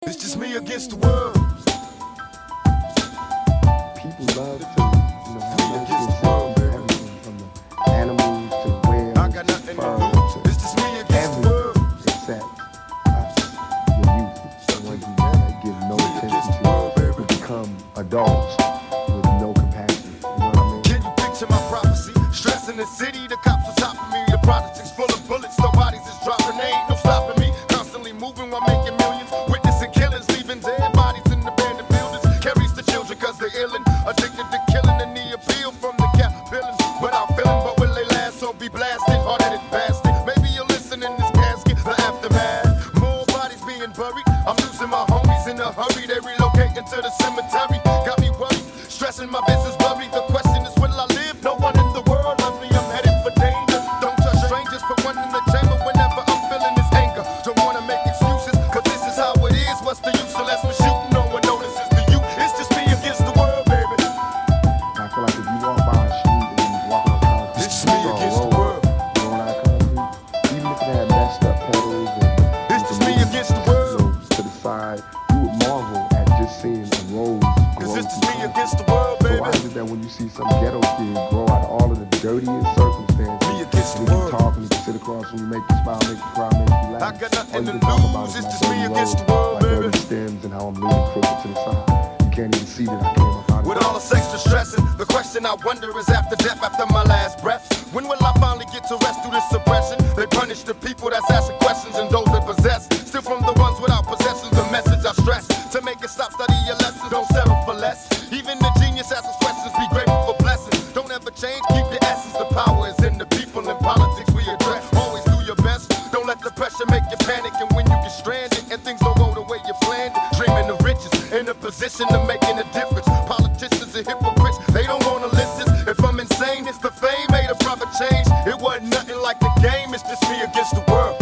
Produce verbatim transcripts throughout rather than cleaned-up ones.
It's just me against the world. People love to, you know, have mercy and sympathy for everything from the animals to whales I got to nothing to birds lose. to It's just me against the everything world. except us, the youth, the ones who that give no attention to, who become adults with no compassion. You know what I mean? Can you picture my prophecy? Stress in the city, the cops on top of me. The projects full of bullets, the bodies is dropping. They ain't no stopping me. Constantly moving while making millions. Witnessing killings, leaving dead bodies in abandoned buildings. Carries the children cause they're illin'. Addicted to killing and the appeal from the cap villains. Without feeling, but will they last? So be blasted, hard-headed bastard. Maybe you'll listen in this casket, the aftermath. More bodies being buried. I'm losing my homies in a hurry. They relocating to the cemetery. Got me worried, stressing my business worried. The question is, will I live? No one in the world loves me. I'm headed for danger. Don't trust strangers for one in the chamber whenever I'm feeling this anger. Don't wanna make excuses, cause this is how it is. What's the use unless we're shooting? No one notices the youth. It's just me against the world, baby. I feel like if you walk by a street and you walk on concrete, It's me or a against the road, world. going out concrete, even if it had messed up pedals and It's just me against the you world. know, to the side, you would marvel at just seeing a rose Cause grow it's just through me concrete. against the world, So baby. why is it that when you see some ghetto kid grow out of all of the dirtiest circumstances, Me against the and you world. can talk and you can sit across from you, make you smile, make you cry, make you laugh. I got nothing All you to can talk about lose, is it's my just me dirty against road, the world, my baby. dirty stems and how I'm leaning crooked to the side. You can't even see that I came up out of With it. all the extra stressing, the question I wonder is after death, after my last breath, when will I finally get to rest through this suppression? They punish the people that's asking questions and those that possess. Still from the ones without possessions, the message I stress. To make it stop, study your lessons, don't settle for less. Even the genius asks questions, be grateful for blessings. Don't ever change, keep your essence. The power is in the people, in politics we address. Always do your best, don't let the pressure make you panic. And when you get stranded and things don't go the way you planned, dreaming of riches, in a position of making a difference. Politicians are hypocrites, they don't wanna listen. If I'm insane, it's the fame made a proper change. It wasn't nothing like the game, it's just me against the world.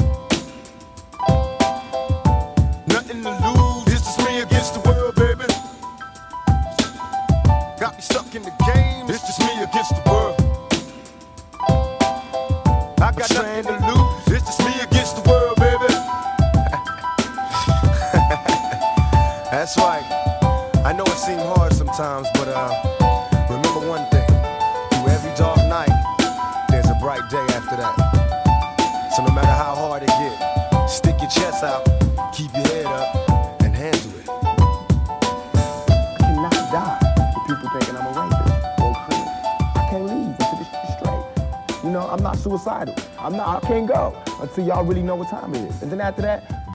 Nothing to lose, it's just me against the world, baby. Got me stuck in the game, it's just me against the world. I got nothing to lose, it's just me against the world, baby. That's right. I know it seems hard sometimes, but uh, remember one thing. Through every dark night, there's a bright day after that. So no matter how hard it gets, stick your chest out, keep your head up, and handle it. I cannot die with people thinking I'm a rapist or a criminal. I can't leave until this shit is straight. You know, I'm not suicidal. I'm not, I can't go until y'all really know what time it is. And then after that,